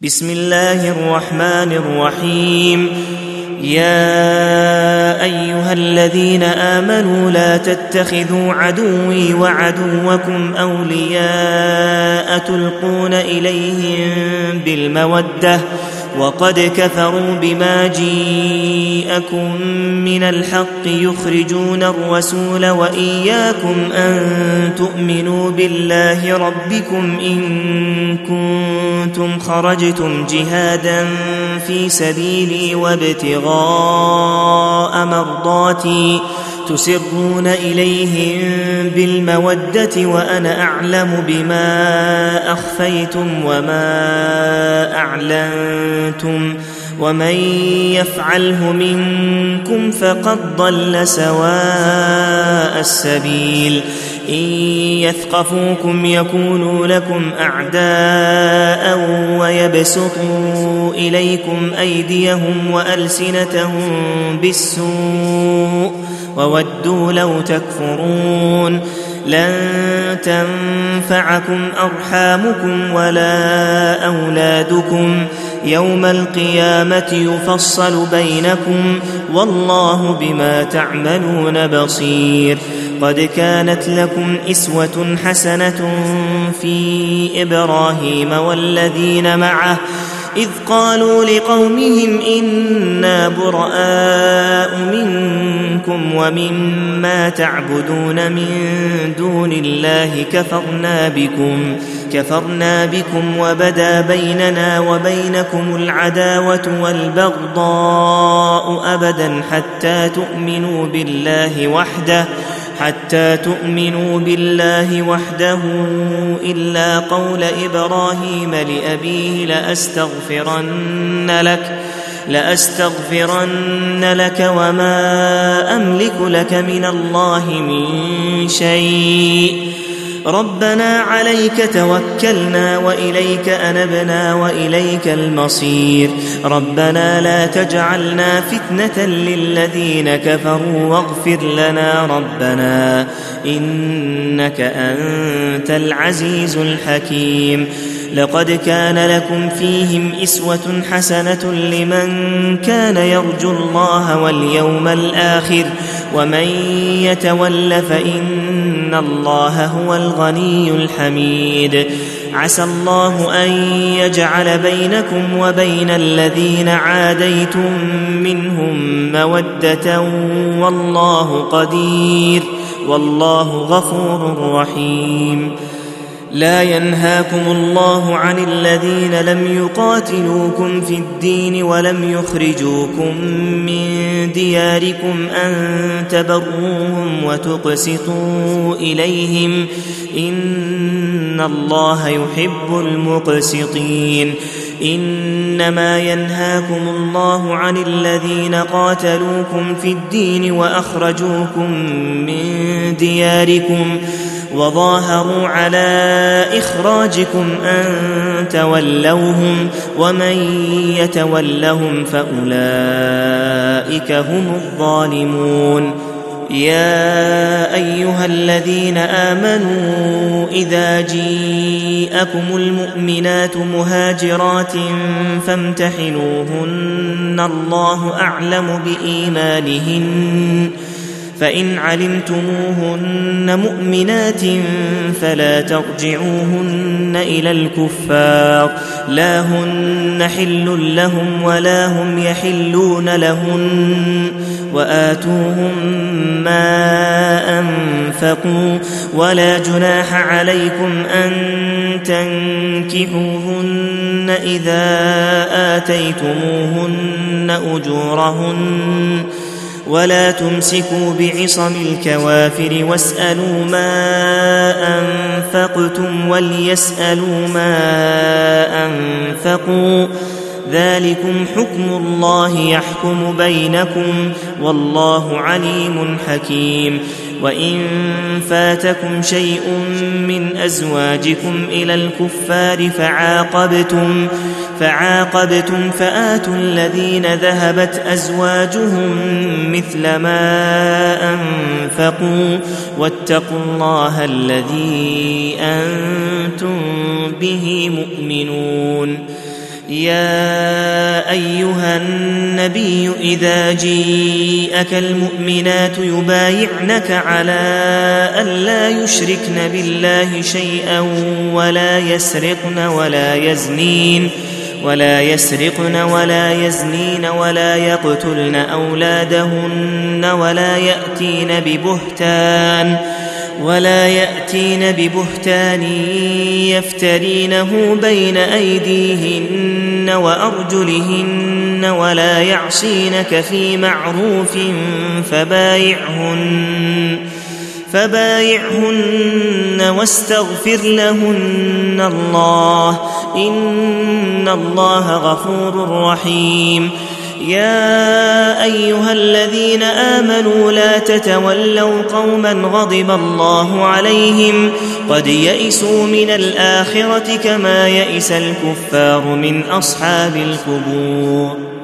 بسم الله الرحمن الرحيم. يا أيها الذين آمنوا لا تتخذوا عدوي وعدوكم أولياء تلقون إليهم بالمودة وقد كفروا بما جيءكم من الحق يخرجون الرسول وإياكم أن تؤمنوا بالله ربكم إن كنتم خرجتم جهادا في سبيلي وابتغاء مرضاتي تسرون إليهم بالمودة وأنا أعلم بما أخفيتم وما أعلنتم ومن يفعله منكم فقد ضل سواء السبيل. إن يثقفوكم يكونوا لكم أعداء ويبسطوا إليكم أيديهم وألسنتهم بالسوء وودوا لو تكفرون. لن تنفعكم أرحامكم ولا أولادكم يوم القيامة يفصل بينكم والله بما تعملون بصير. قد كانت لكم أسوة حسنة في إبراهيم والذين معه إذ قالوا لقومهم إنا براء منكم ومما تعبدون من دون الله كفرنا بكم وبدا بيننا وبينكم العداوة والبغضاء أبدا حتى تؤمنوا بالله وحده إلا قول إبراهيم لأبيه لأستغفرن لك وما أملك لك من الله من شيء. ربنا عليك توكلنا وإليك أنبنا وإليك المصير. ربنا لا تجعلنا فتنة للذين كفروا واغفر لنا ربنا إنك أنت العزيز الحكيم. لقد كان لكم فيهم أسوة حسنة لمن كان يرجو الله واليوم الآخر ومن يتول فإن الله هو الغني الحميد. عسى الله أن يجعل بينكم وبين الذين عاديتم منهم مودة والله قدير والله غفور رحيم. لا ينهاكم الله عن الذين لم يقاتلوكم في الدين ولم يخرجوكم من دياركم أن تبروهم وتقسطوا إليهم إن الله يحب المقسطين. إنما ينهاكم الله عن الذين قاتلوكم في الدين وأخرجوكم من دياركم وظاهروا على إخراجكم أن تولوهم ومن يتولهم فأولئك هم الظالمون. يا أيها الذين آمنوا إذا جاءكم المؤمنات مهاجرات فامتحنوهن الله أعلم بإيمانهن فإن علمتموهن مؤمنات فلا ترجعوهن إلى الكفار لا هن حل لهم ولا هم يحلون لهن وآتوهم ما أنفقوا ولا جناح عليكم أن تنكحوهن إذا آتيتموهن أجورهن ولا تمسكوا بعصم الكوافر واسألوا ما أنفقتم وليسألوا ما أنفقوا ذلكم حكم الله يحكم بينكم والله عليم حكيم. وإن فاتكم شيء من أزواجكم إلى الكفار فعاقبتم فآتوا الذين ذهبت أزواجهم مثل ما أنفقوا واتقوا الله الذي أنتم به مؤمنون. يا أيها النبي إذا جيءك المؤمنات يبايعنك على أن لا يشركن بالله شيئا ولا يسرقن ولا يزنين ولا يقتلن أولادهن ولا يأتين ببهتان يفترينه بين أيديهن وأرجلهن ولا يعصينك في معروف فبايعهن واستغفر لهن الله إن الله غفور رحيم. يا أيها الذين آمنوا لا تتولوا قوما غضب الله عليهم قد يئسوا من الآخرة كما يئس الكفار من أصحاب القبور.